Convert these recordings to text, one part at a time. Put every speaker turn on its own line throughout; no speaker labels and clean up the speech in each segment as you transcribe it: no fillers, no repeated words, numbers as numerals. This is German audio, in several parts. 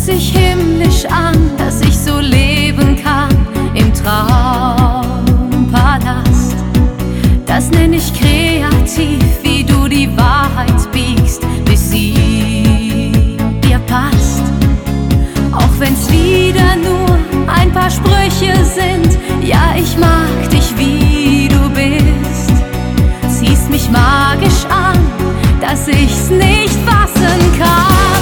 sich himmlisch an, dass ich so leben kann im Traumpalast. Das nenn ich kreativ, wie du die Wahrheit biegst, bis sie dir passt. Auch wenn's wieder nur ein paar Sprüche sind, ja, ich mag dich, wie du bist. Ziehst mich magisch an, dass ich's nicht fassen kann.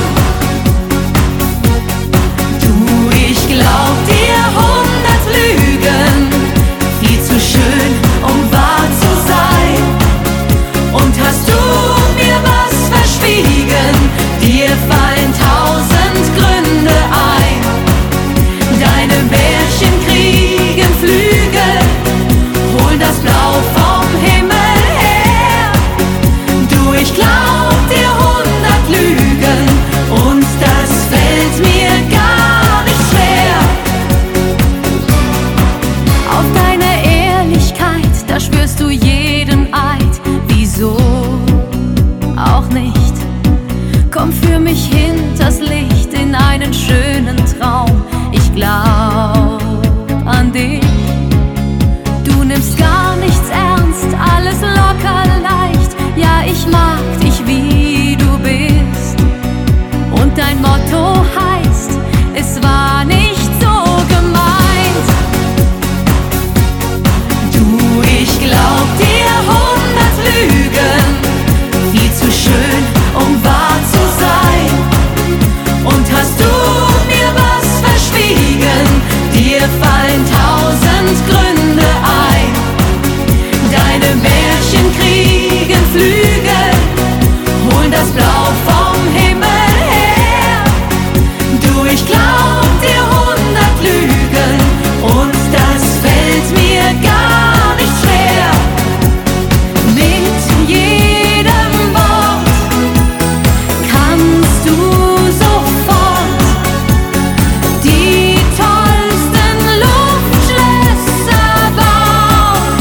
Du, ich glaub dir 100 Lügen, viel zu schön, um wahr zu sein. Und hast du mir was verschwiegen, dir fallen 1000 Gründe ein. Deine Märchen kriegen Flügel, holen das Blau vom Himmel her. Du, ich glaub dir 100 Lügen, und das fällt mir gar nicht schwer. Auf deine Ehrlichkeit, da schwörst du jeden Eid. Wieso auch nicht? Komm für mich hinters Licht in einen schönen Traum. Ich glaub an dich. Du nimmst gar nichts ernst, alles locker leicht. Ja, ich mag dich, wie du bist. Und dein Motto heißt, es war nicht so gemeint. Du, ich glaub dir 100 Lügen, viel zu schön, um wahr zu sein. Und hast du mir was verschwiegen, dir fallen 1000 Gründe ein. Deine Märchen kriegen Flügel, holen das Blau vom Himmel her. Du, ich glaub dir 100 Lügen, und das fällt mir gar nicht schwer. Mit jedem Wort kannst du sofort die tollsten Luftschlösser bauen.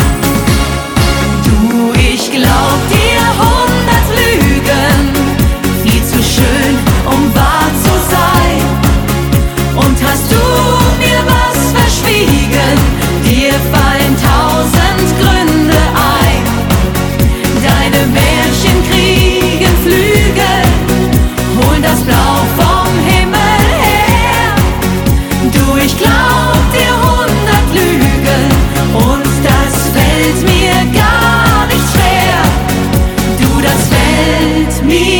Du, ich glaub dir 100 Lügen, viel zu schön, um wahr zu sein. Und hast du mir was verschwiegen, dir fallen 1000 Gründe ein. Deine Märchen kriegen Flügel, holen das Blau vom Himmel her. Du, ich glaub dir 100 Lügen, und das fällt mir gar nicht schwer. Du, das fällt mir